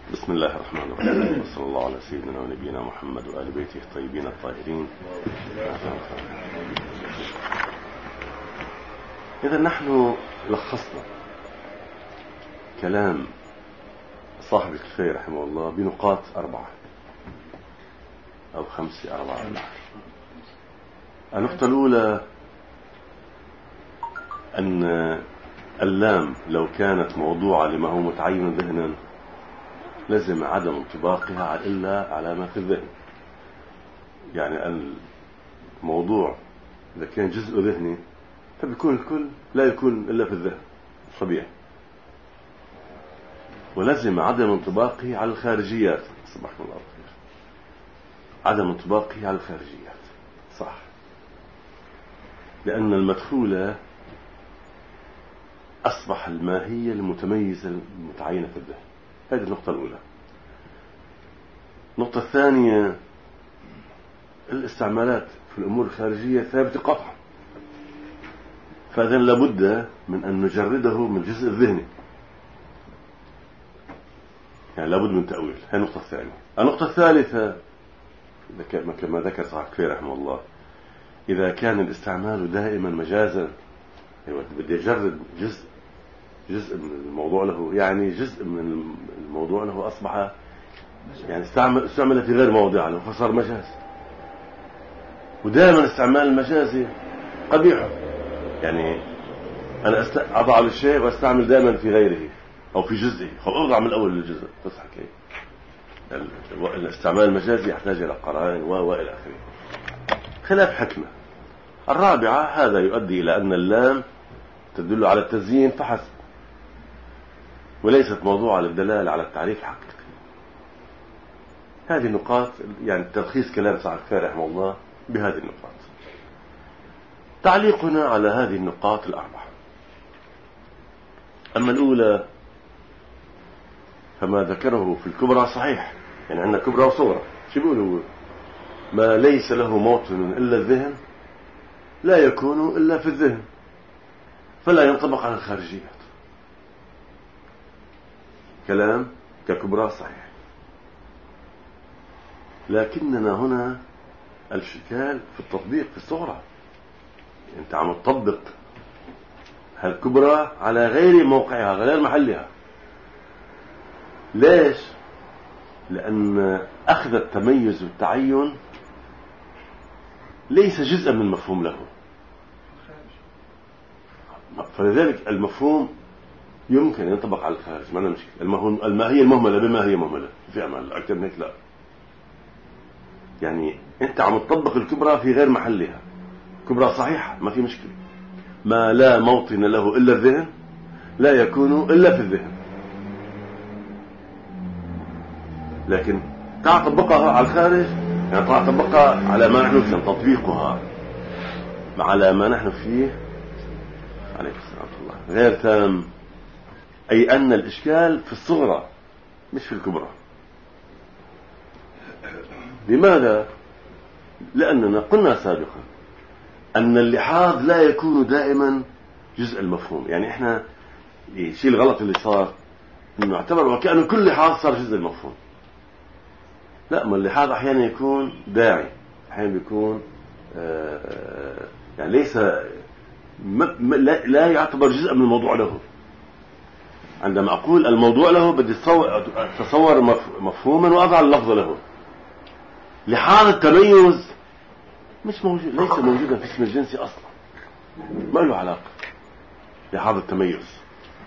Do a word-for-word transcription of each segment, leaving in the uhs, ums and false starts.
بسم الله الرحمن الرحيم، وصلى الله على سيدنا ونبينا محمد وآل بيته الطيبين الطاهرين. إذا نحن لخصنا كلام صاحب الكفاية رحمه الله بنقاط أربعة أو خمسة أربعة. النقطة الأولى أن اللام لو كانت موضوعة لما هو متعين ذهنا لازم عدم انطباقها إلا على ما في الذهن. يعني الموضوع إذا كان جزء ذهني فبيكون الكل لا يكون إلا في الذهن طبيعي، ولازم عدم انطباقه على الخارجيات. صبحكم الله خير. عدم انطباقه على الخارجيات صح، لأن المدخولة أصبح الماهية المتميزة المتعينة في الذهن. هذه النقطة الأولى. النقطة الثانية، الاستعمالات في الأمور الخارجية ثابتة قطعا، فإذن لابد من أن نجرده من الجزء الذهني، يعني لابد من تأويل. هذه النقطة الثانية. النقطة الثالثة كما ذكر صاحب الكفاية رحمه الله، إذا كان الاستعمال دائما مجازا، بدي أجرد جزء جزء من الموضوع له، يعني جزء من الموضوع له أصبح يعني استعمل استعمل في غير موضعه له فصار مجاز. ودائما استعمال المجازي قبيح، يعني أنا أضع الشيء وأستعمل دائما في غيره أو في جزئه، أو أضع من الأول للجزء. تصح كيف؟ الاستعمال المجازي يحتاج إلى قرائن وإلى آخره، خلاف حكمة. الرابعة، هذا يؤدي إلى أن اللام تدل على التزيين فحسب، وليست موضوع للدلالة على التعريف حقيقي. هذه النقاط يعني تلخيص كلام صاحب الكفاية رحمه الله بهذه النقاط. تعليقنا على هذه النقاط الأربعة. أما الأولى فما ذكره في الكبرى صحيح، يعني عندنا كبرى وصغرى. شو بيقولوا؟ ما ليس له موطن إلا الذهن لا يكون إلا في الذهن، فلا ينطبق على الخارجيات. كلام ككبرى صحيح، لكننا هنا الاشكال في التطبيق في الصغرى. انت عم تطبق هالكبرى على غير موقعها غير محلها. ليش؟ لأن أخذ التميز والتعين ليس جزءا من المفهوم له، فلذلك المفهوم يمكن أن ينطبق على الخارج. ما أنا مشكلة. الماهية المهملة بما هي مهملة في أمل أكثر من هيك لا. يعني أنت عم تطبق الكبرى في غير محلها. كبرى صحيحة ما في مشكلة. ما لا موطن له إلا الذهن لا يكون إلا في الذهن، لكن تعال طبقها على الخارج، يعني تعال طبقها على ما نحن فيه، تطبيقها على ما نحن فيه عليك السلام الله غير تام. أي أن الإشكال في الصغرى مش في الكبرى. لماذا؟ لأننا قلنا سابقا أن اللحاظ لا يكون دائما جزء المفهوم. يعني إحنا شيء الغلط اللي صار إنه اعتبر وكأنه كل لحاظ صار جزء المفهوم. لا، ما اللحاظ أحيانا يكون داعي، أحيانا بيكون آه يعني ليس لا يعتبر جزء من الموضوع له. عندما أقول الموضوع له بدي أتصور مفهوما وأضع اللفظ له. لحاظ التميز مش موجود، ليس موجودا في اسم الجنسي أصلا، ما له علاقة لحاظ التميز.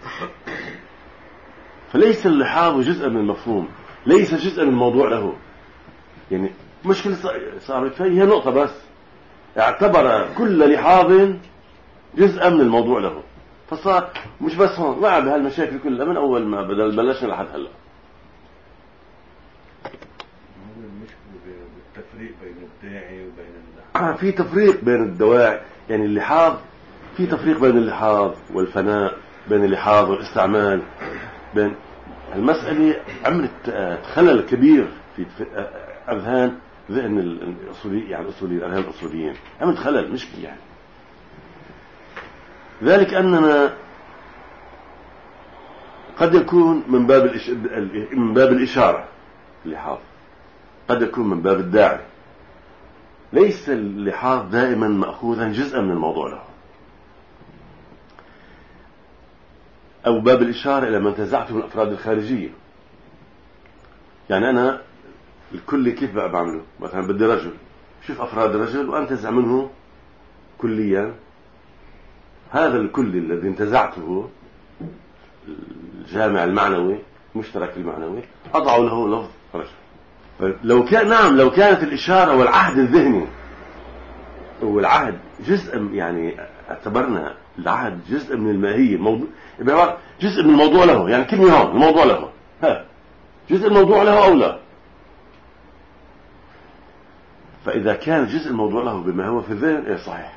فليس اللحاظ جزءا من المفهوم، ليس جزءا من الموضوع له. يعني مشكلة صارت فيه هي نقطة بس، اعتبر كل لحاظ جزءا من الموضوع له، فصار مش بس هون وقع بهالمشاكل كلها من أول ما بدل بلشنا لحد هلا. التفريق بين الداعي وبين اللحاظ. في تفريق بين الدواعي، يعني اللحاظ في تفريق بين اللحاظ والفناء، بين اللحاظ والاستعمال. بين المسألة عملت خلل كبير في أذهان ذهن الأصولي، يعني الأصوليين، أذهان الأصوليين عملت خلل مشكلة. يعني ذلك أننا قد يكون من باب الإش... من باب الإشارة اللحاظ، قد يكون من باب الداعي. ليس اللحاظ دائما مأخوذا جزءا من الموضوع له، أو باب الإشارة إلى ما انتزعته من الأفراد الخارجية. يعني أنا الكل كيف بقى بعمله؟ مثلا بدي رجل، شوف أفراد الرجل وأنتزع منه كليا هذا الكل الذي انتزعته، الجامع المعنوي المشترك المعنوي، أضع له لفظ رجل. لو كان نعم لو كانت الإشارة والعهد الذهني والعهد جزء، يعني اعتبرنا العهد جزء من الماهية، موضوع جزء من الموضوع له، يعني كلمة هون الموضوع له، ها جزء الموضوع له أو لا. فإذا كان جزء الموضوع له بما هو في الذهن إيه صحيح.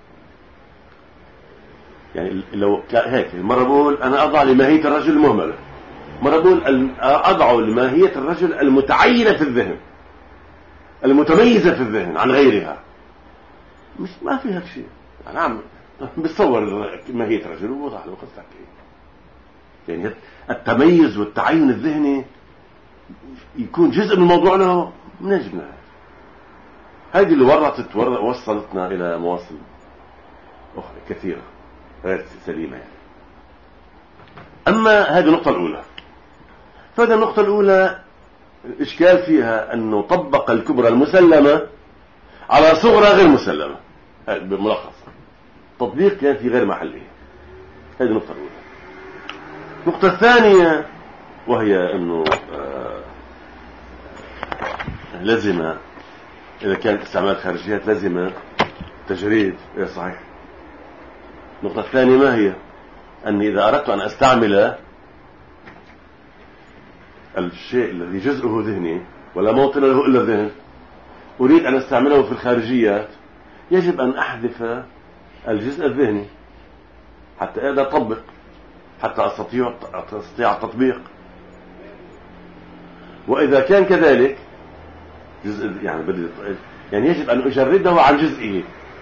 يعني لو هيك مرة بقول أنا أضع لماهية الرجل المهملة، مرة بقول أضع لماهية الرجل المتعينة في الذهن المتميزة في الذهن عن غيرها. مش ما في هيك شيء. نعم بتصور ماهية الرجل ووضع له قصة يعني التميز والتعين الذهني يكون جزء من الموضوع له من جبنا. هذه اللي ورطت وصلتنا إلى مواصل أخرى كثيرة غير سليمة يعني. أما هذه النقطة الأولى، فهذه النقطة الأولى الإشكال فيها أنه طبق الكبرى المسلمة على صغرى غير مسلمة. بملخص تطبيق كان في غير محله. هذه النقطة الأولى. النقطة الثانية وهي أنه آه لازم إذا كان استعمال خارجيات لازم تجريد. إيه صحيح. النقطة الثانية ما هي؟ أني إذا أردت أن أستعمل الشيء الذي جزءه ذهني ولا موطن له إلا الذهن، أريد أن أستعمله في الخارجيات، يجب أن أحذف الجزء الذهني حتى أقدر أطبق، حتى أستطيع أستطيع التطبيق. وإذا كان كذلك جزء يعني بدي يعني يجب أن أجرده عن جزئه.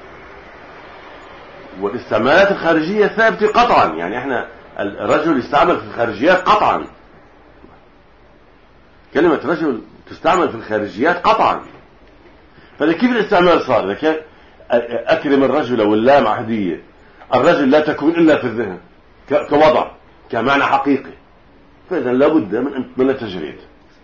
والاستعمالات الخارجية ثابتة قطعا، يعني احنا الرجل يستعمل في الخارجيات قطعا، كلمة رجل تستعمل في الخارجيات قطعا. فكيف الاستعمال صار؟ إذا كان أكرم الرجل واللام عهدية، الرجل لا تكون إلا في الذهن كوضع كمعنى حقيقي، فإذا لابد من من التجريد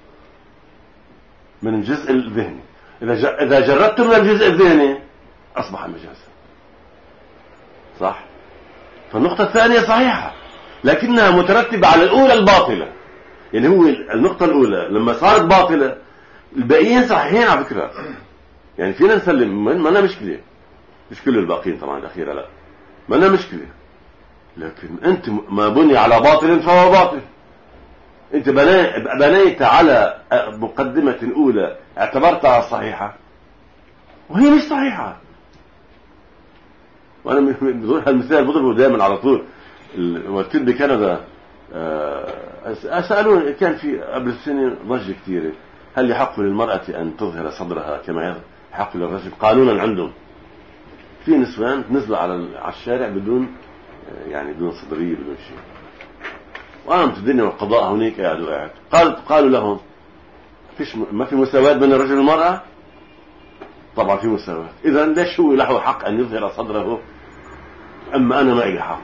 من الجزء الذهني. إذا إذا جردت من الجزء الذهني أصبح مجازا. صح. فالنقطة الثانية صحيحة لكنها مترتبة على الأولى الباطلة. يعني هو النقطة الأولى لما صارت باطلة الباقيين صحيحين على فكرة. يعني فينا نسلم ما لنا مشكلة، مش كل الباقيين طبعا الأخيرة لا ما لنا مشكلة، لكن أنت ما بني على باطل فهو باطل. أنت بنيت على مقدمة أولى اعتبرتها صحيحة وهي مش صحيحة. وأنا من المثال بضربه دائما على طول. وقت بكندا سألوني كان في قبل السنة ضجة كثيرة، هل يحق للمرأة أن تظهر صدرها كما يحق للرجل قانونا عندهم؟ في نسوان نزلوا على الشارع بدون يعني بدون صدرية بدون شيء، وقامت الدنيا والقضاء هناك قاعدوا قاعد قالوا قالوا لهم فيش ما في مساواة بين الرجل والمرأة؟ طبعا في مساواة. إذا ليش هو له حق أن يظهر صدره أما أنا ما لي حق؟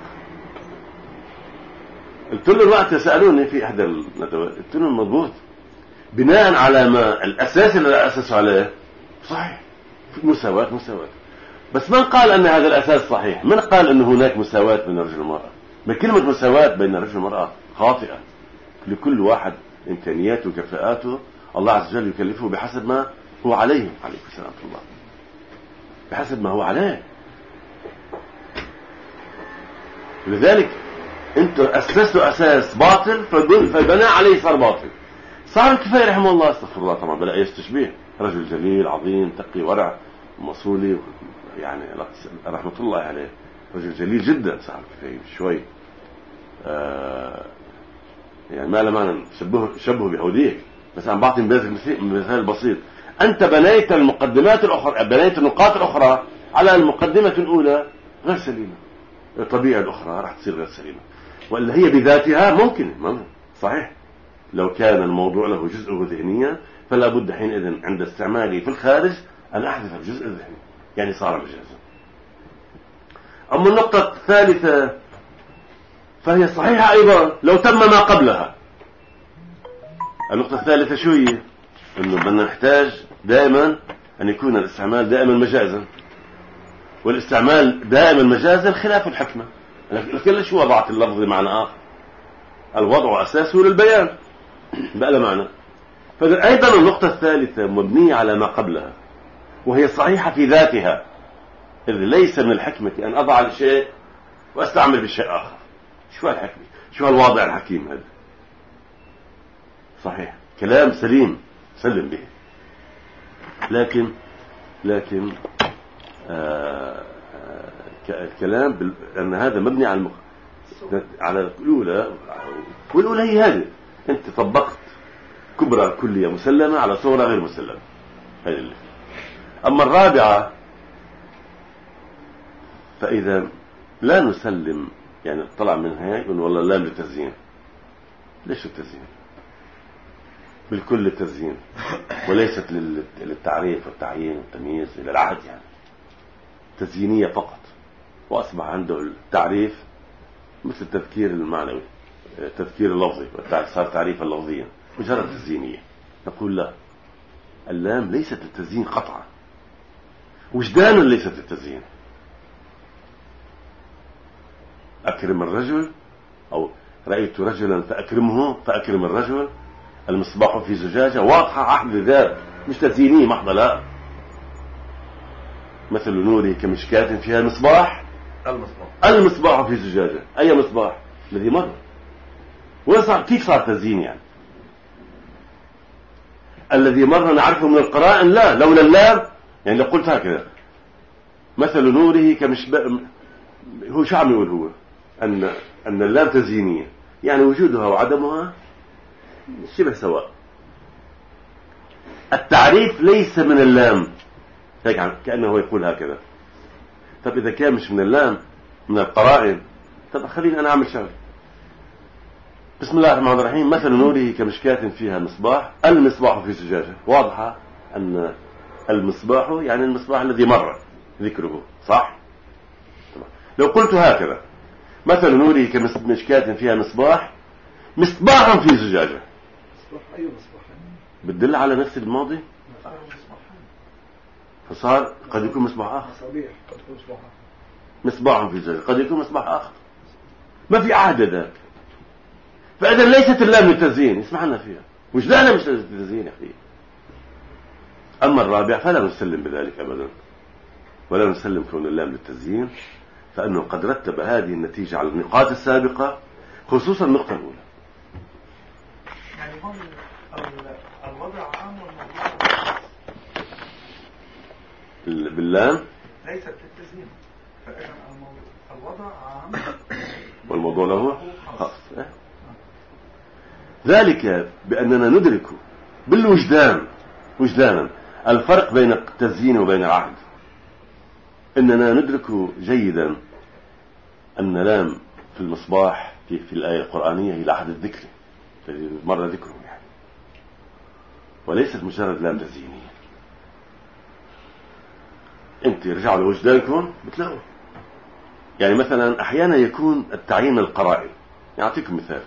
قلت له الوقت سألوني في إحدى الندوات قلت لهم مضبوط بناء على ما الأساس اللي أسس عليه صحيح في مساواة مساواة، بس من قال أن هذا الأساس صحيح؟ من قال أن هناك مساواة بين الرجل والمرأة؟ بكلمة مساواة بين الرجل والمرأة خاطئة. لكل واحد إمكانياته وكفاءاته الله عز وجل يكلفه بحسب ما هو عليه. عليكم السلام ورحمة الله. بحسب ما هو عليه. لذلك انت أسسوا أساس باطل فبناء عليه صار باطل. صار الكفاية رحمه الله استغفر الله طبعا بلا أي تشبيه، رجل جليل عظيم تقي ورع مصولي يعني رحمة الله عليه، رجل جليل جدا صاحب الكفاية شوي آه يعني ما لما شبهه شبهه بيهوديك، بس أنا بعطي مثال بسيط. أنت بنيت المقدمات الأخرى بنيت النقاط الأخرى على المقدمة الأولى غير سليمة، الطبيعة الأخرى راح تصير غير سليمة. ولا هي بذاتها ممكن صحيح. لو كان الموضوع له جزءه ذهنيا فلا بد حينئذ عند استعماله في الخارج أن أحذف الجزء الذهني، يعني صار مجازا. أما النقطة الثالثة فهي صحيحة أيضا لو تم ما قبلها. النقطة الثالثة شو هي؟ أنه بدنا نحتاج دائما أن يكون الاستعمال دائما مجازا، والاستعمال دائما مجازا خلاف الحكمة. لكن شو وضعت اللفظ معنى آخر؟ الوضع أساسه للبيان بقى له معنى. فأيضا النقطة الثالثة مبنية على ما قبلها وهي صحيحة في ذاتها، إذ ليس من الحكمة أن أضع الشيء وأستعمل بشيء آخر. شو الحكمة؟ شو الواضع الحكيم هذا؟ صحيح كلام سليم سلم به، لكن لكن آه الكلام بال... أن هذا مبني على المخ... على الأولى، والأولى هي هذه، أنت طبقت كبرى كلية مسلمة على صورة غير مسلمة، هذه اللي. أما الرابعة فإذا لا نسلم، يعني طلع منها يقول والله لا للتزيين. ليش التزيين؟ بالكل التزيين، وليست للتعريف والتعيين والتمييز إلى العهد، يعني تزيينية فقط. وأصبح عنده التعريف مثل التذكير المعنوي، التذكير اللفظي، صار تعريفا لفظيا مجرد تزيينية. نقول لا، اللام ليست للتزيين قطعا، وجدانا ليست للتزيين. أكرم الرجل أو رأيت رجلا فأكرمه، فأكرم الرجل. المصباح في زجاجة واضحة عهد ذات، مش تزيينية محضة، لا. مثل نوره كمشكاة فيها مصباح، المصباح المصباح في زجاجة. أي مصباح؟ الذي مر. وصار كيف صار تزيين؟ يعني الذي مر نعرفه من القرائن، لا لولا اللام. يعني لو قلت هكذا مثل نوره كمشباح، هو شو عم يقول؟ هو أن أن اللام تزيينية، يعني وجودها وعدمها شبه سواء. التعريف ليس من اللام، هيك كأنه يقول هكذا. طب إذا كان مش من اللام، من القرائن، طب خليني أنا أعمل شغل. بسم الله الرحمن الرحيم. مثل نوره كمشكاة فيها مصباح، المصباح في زجاجة. واضحة أن المصباح يعني المصباح الذي مر ذكره، صح؟ طبعا. لو قلت هكذا مثل نوره كمشكاة فيها مصباح، مصباح في زجاجة، أي مصباح بتدل على نفس الماضي، فصار قد يكون مصباح آخر. مصباح في زجاجة قد يكون مصباح آخر، ما في عهد ذاك. فإذا ليست اللام للتزيين، اسمعنا فيها وجدانها مش للتزيين يا أخي. أما الرابع فلا نسلم بذلك أبدا، ولا نسلم كون اللام للتزيين، فإنه قد رتب هذه النتيجة على النقاط السابقة، خصوصا النقطة الأولى. يعني هم الوضع عام والموضوع باللام ليست للتزيين، فإذا الوضع عام والموضوع له خاص. ذلك بأننا ندرك بالوجدان وجدانا الفرق بين التزيين وبين العهد. إننا ندرك جيدا أن لام في المصباح في, في الآية القرآنية هي العهد الذكري الذي مر ذكره، يعني وليست مجرد لام تزيينية. انت رجعوا لوجدانكم بتلاقوا، يعني مثلا أحيانا يكون التعيين القرائن. يعطيكم مثال،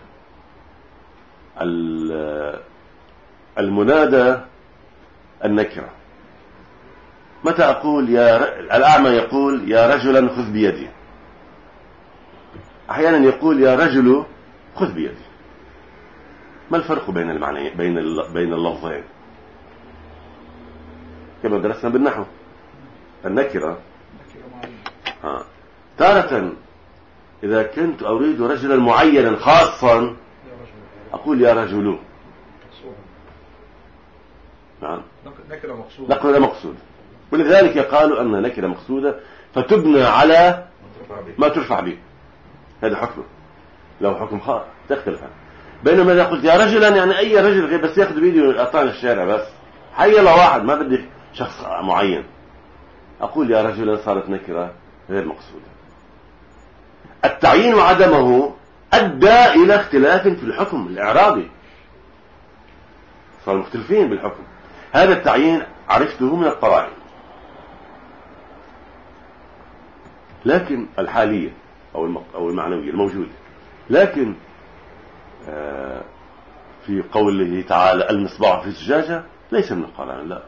المنادى النكرة. متى أقول يا ر... الأعمى يقول يا رجلا خذ بيدي، أحيانا يقول يا رجل خذ بيدي. ما الفرق بين المعنى بين ال... بين اللفظين؟ كما درسنا بالنحو، النكرة ها. تارة إذا كنت أريد رجلا معينا خاصا أقول يا رجل، نعم، نكرة مقصودة. نكرة مقصودة، ولذلك قالوا أن نكرة مقصودة فتبنى على ما ترفع به. هذا حكمه، لو حكم خاص تختلف. بينما إذا قلت يا رجلا يعني أي رجل غير، بس يأخذ بيدي ويقطعني الشارع، بس حي الله واحد، ما بدي شخص معين. أقول يا رجلا صارت نكرة غير مقصودة. التعيين وعدمه أدى إلى اختلاف في الحكم الإعرابي، صاروا مختلفين بالحكم. هذا التعيين عرفته من القرائن، لكن الحالية أو أو المعنوية الموجودة. لكن آه في قوله تعالى المصباح في الزجاجة ليس من القرآن، لا،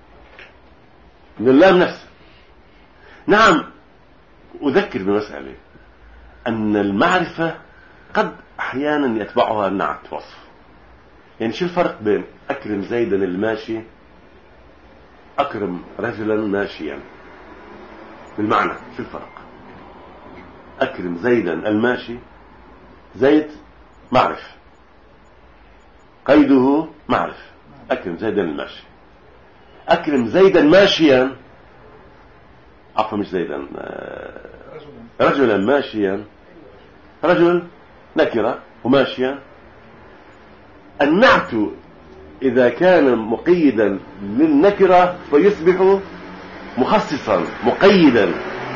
من اللام نفسه. نعم، أذكر بمسألة أن المعرفة قد أحيانا يتبعها النعت وصف. يعني شو الفرق بين أكرم زيدا الماشي أكرم رجلا ماشيا؟ بالمعنى شو الفرق؟ أكرم زيدا الماشي، زيد معرفة، قيده معرفة، أكرم زيدا الماشي. أكرم زيدا ماشيا، عفوا مش زيدا، رجلا ماشيا، رجل نكرة وماشيا. النعت إذا كان مقيدا للنكرة فيصبح مخصصا مقيدا،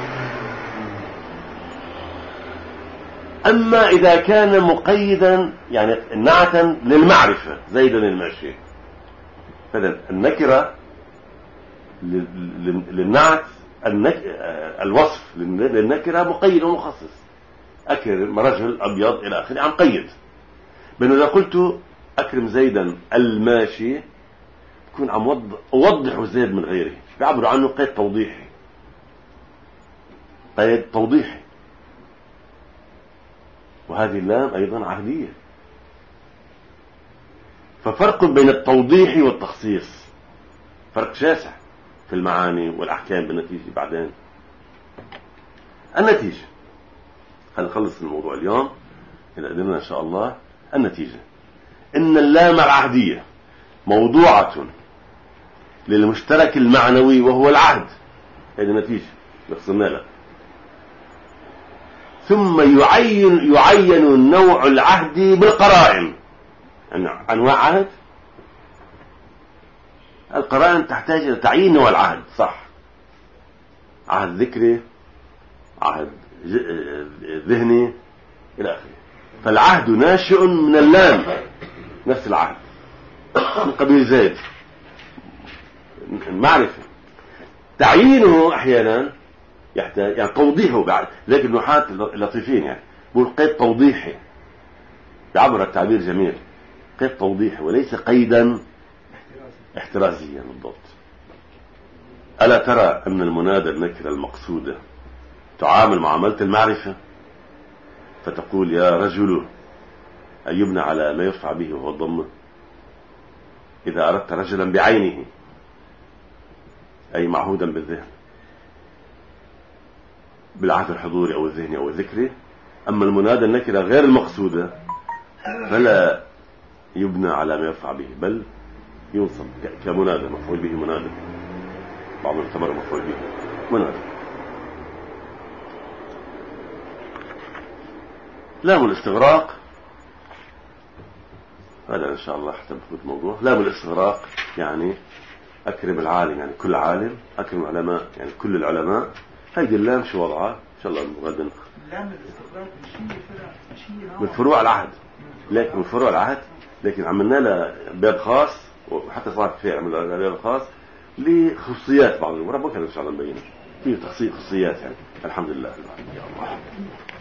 أما إذا كان مقيدا يعني نعتا للمعرفة زيدا الماشي، فإذا النكرة للنعت الوصف للنكرة مقيد ومخصص. أكرم رجل أبيض إلى آخره عم قيد. بأنه إذا قلت أكرم زيدا الماشي يكون عم أوضح زيد من غيره، بيعبروا عنه قيد توضيحي، قيد توضيحي. وهذه اللام أيضا عهدية. ففرق بين التوضيح والتخصيص، فرق شاسع في المعاني والأحكام بالنتيجة. بعدين النتيجة، خلينا نخلص الموضوع اليوم إذا قدرنا إن شاء الله. النتيجة إن اللام العهدية موضوعة للمشترك المعنوي وهو العهد. هذه النتيجة بخصنا لها. ثم يعين يعين نوع العهد بالقرائن. أنواع عهد، القرائن تحتاج إلى تعيين نوع العهد، صح؟ عهد ذكري، عهد ذهني إلى آخره. فالعهد ناشئ من اللام، نفس العهد من قبيل زيد، المعرفة. تعيينه أحيانا يحتاج يعني توضيحه بعد، لكن النحاة اللطيفين يعني بقول قيد توضيحي، بعبر التعبير جميل، قيد توضيحي وليس قيدا احترازيا بالضبط. ألا ترى أن المنادى النكرة المقصودة تعامل معاملة المعرفة، فتقول يا رجل، أن يبنى على ما يرفع به وهو الضمة. إذا أردت رجلا بعينه أي معهودا بالذهن، بالعهد الحضوري أو الذهني أو الذكري. أما المنادى النكرة غير المقصودة فلا يبنى على ما يرفع به، بل ينصب كمنادى، مفعول به منادى، بعض الثمر مفعول به منادى. لام الاستغراق، هذا إن شاء الله حتى بفوت الموضوع. لام الاستغراق يعني أكرم العالم، يعني كل عالم. أكرم العلماء يعني كل العلماء. هذه اللام شو وضعها إن شاء الله غدا. لام الاستغراق من فروع العهد، لكن من فروع العهد، لكن عملنا له باب خاص، وحتى صار فيه عمل له باب خاص لخصوصيات بعض الأمور. بكرة إن شاء الله نبين فيه تخصيص خصوصيات يعني. الحمد لله يا الله.